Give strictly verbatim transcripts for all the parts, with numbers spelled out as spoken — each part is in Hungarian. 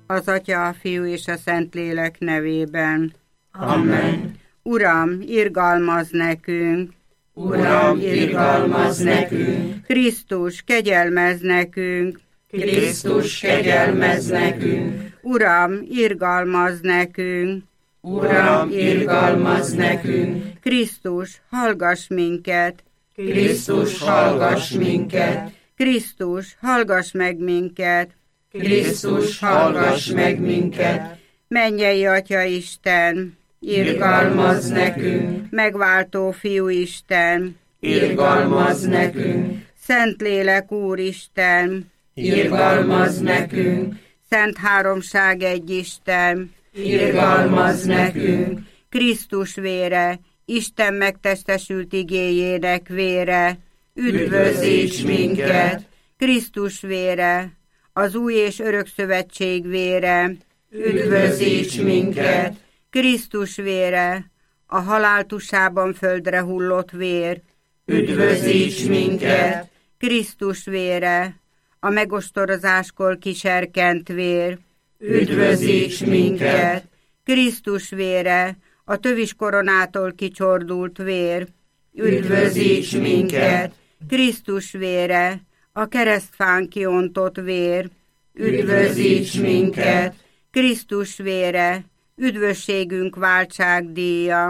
Az Atya, a Fiú és a Szentlélek nevében. Amen. Uram, irgalmazz nekünk! Uram, irgalmazz nekünk! Krisztus, kegyelmezz nekünk! Krisztus, kegyelmezz nekünk! Uram, irgalmazz nekünk! Uram, irgalmazz nekünk! Krisztus, hallgass minket! Krisztus, hallgass minket! Krisztus, hallgass meg minket! Krisztus, hallgass meg minket! Mennyei Atya Isten, irgalmazz nekünk! Megváltó Fiú Isten, irgalmazz nekünk! Szentlélek Úristen, irgalmazz nekünk! Szent Háromság egy Isten, irgalmazz nekünk! Krisztus vére, Isten megtestesült igéjének vére, üdvözíts minket! Krisztus vére, az új és örök szövetség vére, üdvözíts minket! Krisztus vére, a halál tusában földre hullott vér, üdvözíts minket! Krisztus vére, a megostorozáskor kiserkent vér, üdvözíts minket! Krisztus vére, a tövis koronától kicsordult vér, üdvözíts minket! Krisztus vére, a keresztfán kiontott vér, üdvözíts minket! Krisztus vére, üdvösségünk váltságdíja,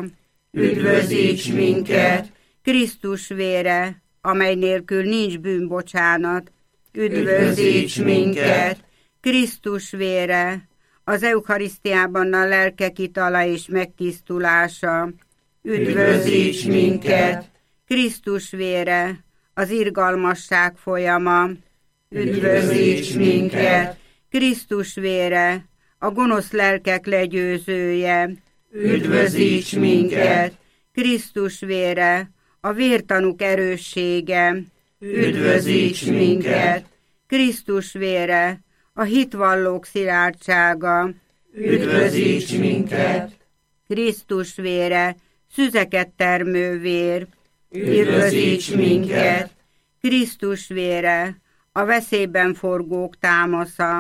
üdvözíts minket! Krisztus vére, amely nélkül nincs bűnbocsánat, üdvözíts minket! Krisztus vére, az eucharisztiában a lelkek itala és megtisztulása, üdvözíts minket! Krisztus vére, az irgalmasság folyama, üdvözíts minket! Krisztus vére, a gonosz lelkek legyőzője, üdvözíts minket! Krisztus vére, a vértanúk erőssége, üdvözíts minket! Krisztus vére, a hitvallók szilárdsága, üdvözíts minket! Krisztus vére, szüzeket termő vér, üdvözíts minket! Krisztus vére, a veszélyben forgók támasza,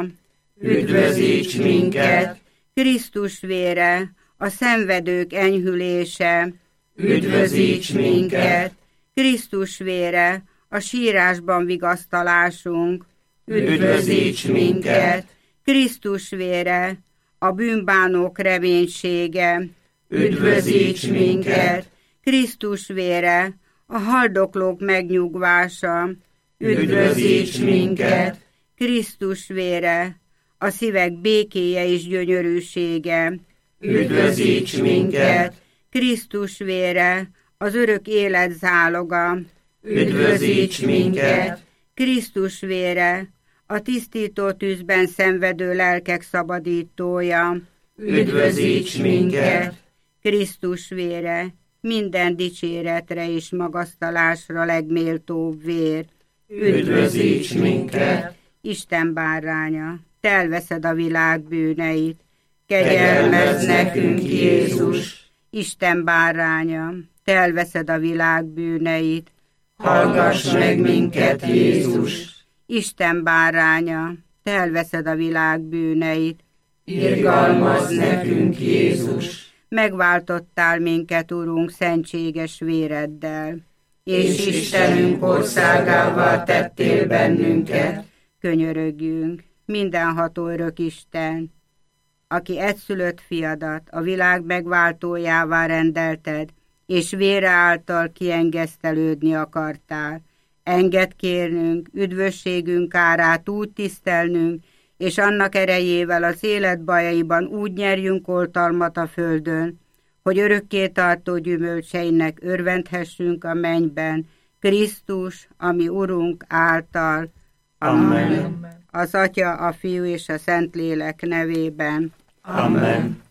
üdvözíts minket! Krisztus vére, a szenvedők enyhülése, üdvözíts minket! Krisztus vére, a sírásban vigasztalásunk, üdvözíts minket! Krisztus vére, a bűnbánók reménysége, üdvözíts minket! Krisztus vére, a haldoklók megnyugvása, üdvözíts minket! Krisztus vére, a szívek békéje és gyönyörűsége, üdvözíts minket! Krisztus vére, az örök élet záloga, üdvözíts minket! Krisztus vére, a tisztító tűzben szenvedő lelkek szabadítója, üdvözíts minket! Krisztus vére, minden dicséretre és magasztalásra legméltóbb vér, üdvözíts minket! Isten báránya, te elveszed a világ bűneit, kegyelmezz nekünk, Jézus! Isten báránya, te elveszed a világ bűneit, hallgass meg minket, Jézus! Isten báránya, te elveszed a világ bűneit, irgalmazz nekünk, Jézus! Megváltottál minket, Urunk, szentséges véreddel, és Istenünk országává tettél bennünket. Könyörögjünk, mindenható örök Isten, aki egyszülött fiadat a világ megváltójává rendelted, és vére által kiengesztelődni akartál. Engedd kérnünk, üdvösségünk árát úgy tisztelnünk, és annak erejével az élet bajaiban úgy nyerjünk oltalmat a földön, hogy örökké tartó gyümölcseinek örvendhessünk a mennyben, Krisztus, ami Urunk által. Amen. Az Atya, a Fiú és a Szentlélek nevében. Amen.